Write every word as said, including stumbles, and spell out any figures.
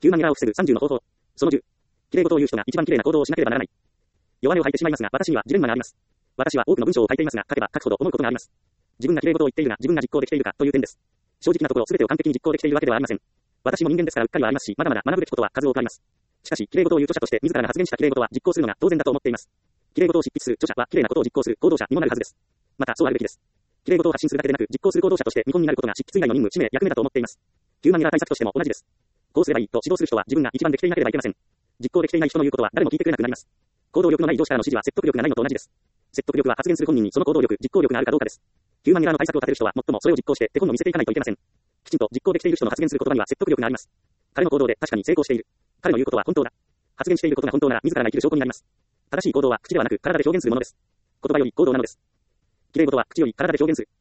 きゅうまんエラーを防ぐさんじゅうの方法。そのじゅう。綺麗事を言う人が一番綺麗な行動をしなければならない。弱音を吐いてしまいますが、私にはジレンマがあります。私は多くの文章を書いていますが、書けば書くほど思うことがあります。自分が綺麗事を言っているが、自分が実行できているかという点です。正直なところ全てを完璧に実行できているわけではありません。私も人間ですからうっかりはありますし、まだまだ学ぶべきことは数多くあります。しかし、綺麗事を言う著者として自らが発言した綺麗事は実行するのが当然だと思っています。綺麗事を執筆する著者は綺麗なことを実行する行動者にもなるはずです。また、そうあるべきです。綺麗事を発信するだけでなく、実行する行動者として見込みになることが執筆以外の任務、使命、役目だと思っています。きゅうまんエラー対策としても同じです。こうすればいいと指導する人は自分が一番できていなければいけません。実行できていない人の言うことは誰も聞いてくれなくなります。行動力のない上司からの指示は説得力がないのと同じです。説得力は発言する本人にその行動力、実行力があるかどうかです。きゅうまんエラーの対策を立てる人は最もそれを実行して手本を見せていかないといけません。きちんと実行できている人の発言する言葉には説得力があります。彼の行動で確かに成功している。彼の言うことは本当だ。発言していることが本当なら自らが生きる証拠になります。正しい行動は口ではなく体で表現するものです。言葉より行動なのです。綺麗事は口より体で表現する。